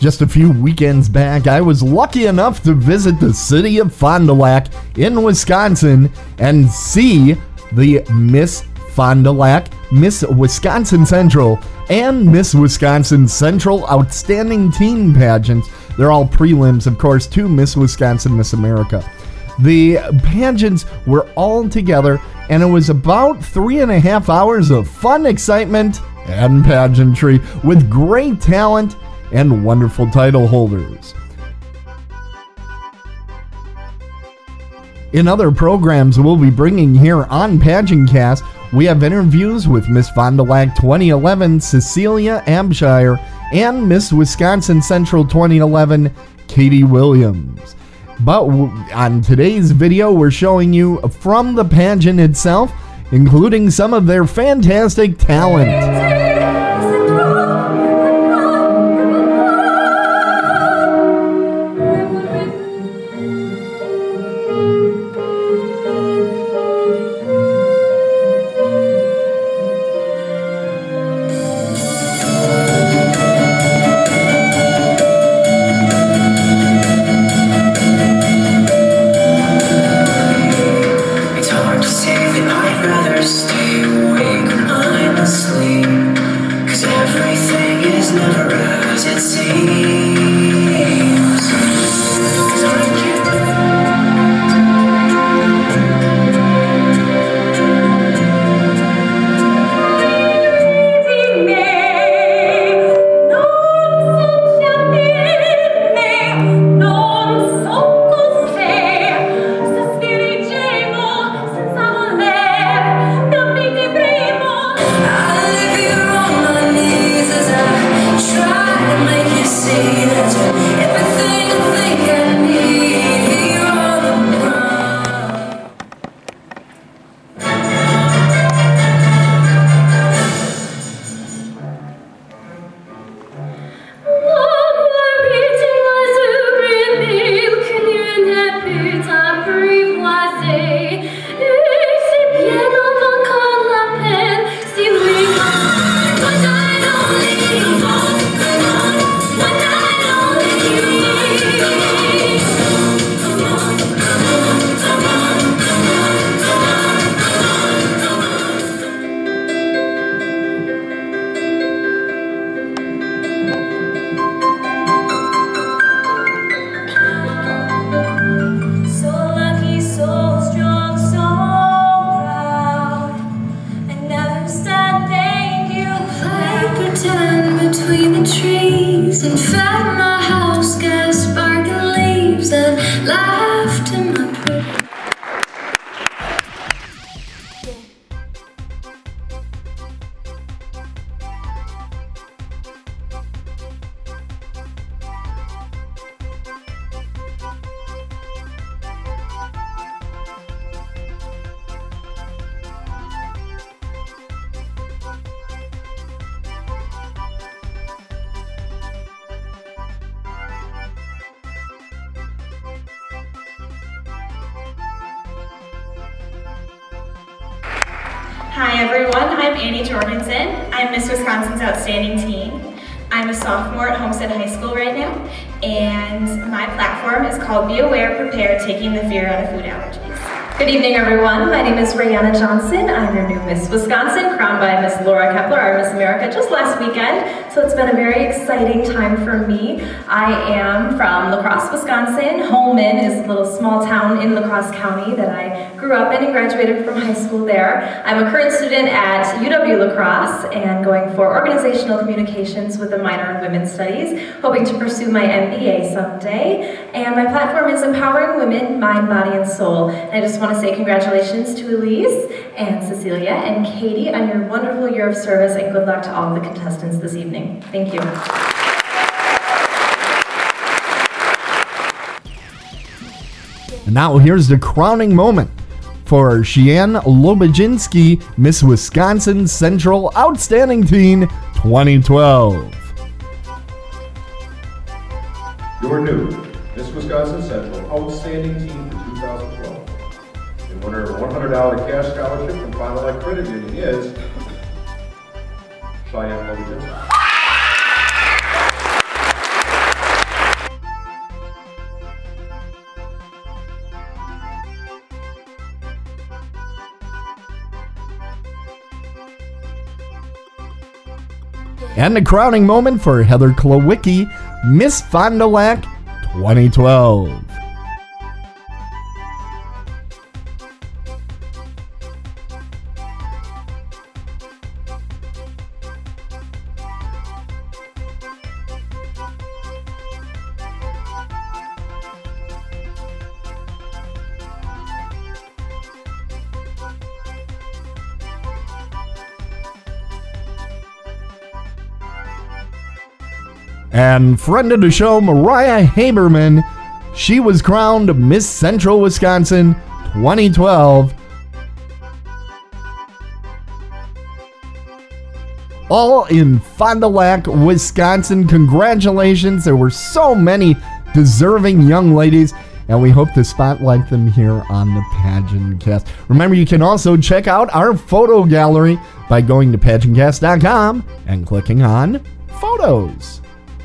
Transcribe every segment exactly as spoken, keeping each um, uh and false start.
Just a few weekends back, I was lucky enough to visit the city of Fond du Lac in Wisconsin and see the Miss Fond du Lac, Miss Wisconsin Central, and Miss Wisconsin Central Outstanding Teen pageants. They're all prelims, of course, to Miss Wisconsin, Miss America. The pageants were all together, and it was about three and a half hours of fun, excitement, and pageantry with great talent and wonderful title holders. In other programs we'll be bringing here on PageantCast, we have interviews with Miss Fond du Lac twenty eleven, Cecilia Abshire, and Miss Wisconsin Central twenty eleven, Katie Williams. But on today's video, we're showing you from the pageant itself, including some of their fantastic talent. Hi everyone, I'm Annie Jorgensen. I'm Miss Wisconsin's Outstanding Teen. I'm a sophomore at Homestead High School right now, and my platform is called Be Aware, Prepare, Taking the Fear Out of Food Allergies. Good evening everyone, my name is Rayanna Johnson. I'm your new Miss Wisconsin, crowned by Miss Laura Kepler, our Miss America, just last weekend. So it's been a very exciting time for me. I am from La Crosse, Wisconsin. Holmen is a little small town in La Crosse County that I grew up in and graduated from high school there. I'm a current student at U W La Crosse and going for organizational communications with a minor in women's studies, hoping to pursue my M B A someday. And my platform is empowering women, mind, body, and soul. And I just want to say congratulations to Elise and Cecilia and Katie on your wonderful year of service, and good luck to all of the contestants this evening. Thank you. And now here's the crowning moment for Shianne Lobajinski, Miss Wisconsin Central Outstanding Teen twenty twelve. Your new Miss Wisconsin Central Outstanding Teen for two thousand twelve. The winner of a one hundred dollar cash scholarship from Fond du Lac Credit Union is Shianne Lobajinski. And the crowning moment for Heather Klawicki, Miss Fond du Lac twenty twelve. And friend of the show, Mariah Haberman, she was crowned Miss Central Wisconsin twenty twelve. All in Fond du Lac, Wisconsin. Congratulations. There were so many deserving young ladies, and we hope to spotlight them here on the Pageant Cast. Remember, you can also check out our photo gallery by going to pageant cast dot com and clicking on Photos.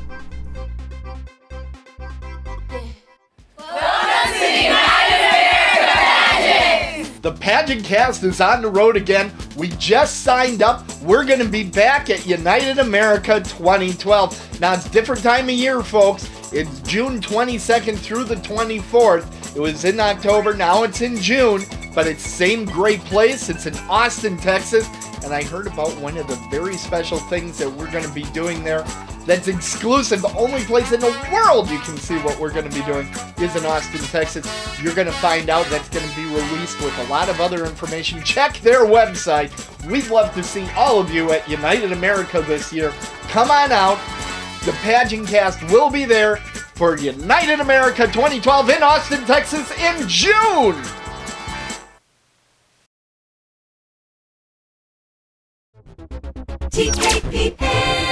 The Pageant Cast is on the road again. We just signed up. We're going to be back at United America twenty twelve. Now, it's a different time of year, folks. It's June twenty-second through the twenty-fourth. It was in October. Now it's in June. But it's the same great place. It's in Austin, Texas. And I heard about one of the very special things that we're going to be doing there that's exclusive. The only place in the world you can see what we're going to be doing is in Austin, Texas. You're going to find out that's going to be released with a lot of other information. Check their website. We'd love to see all of you at United America this year. Come on out. The Pageant Cast will be there for United America twenty twelve in Austin, Texas in June. T K P A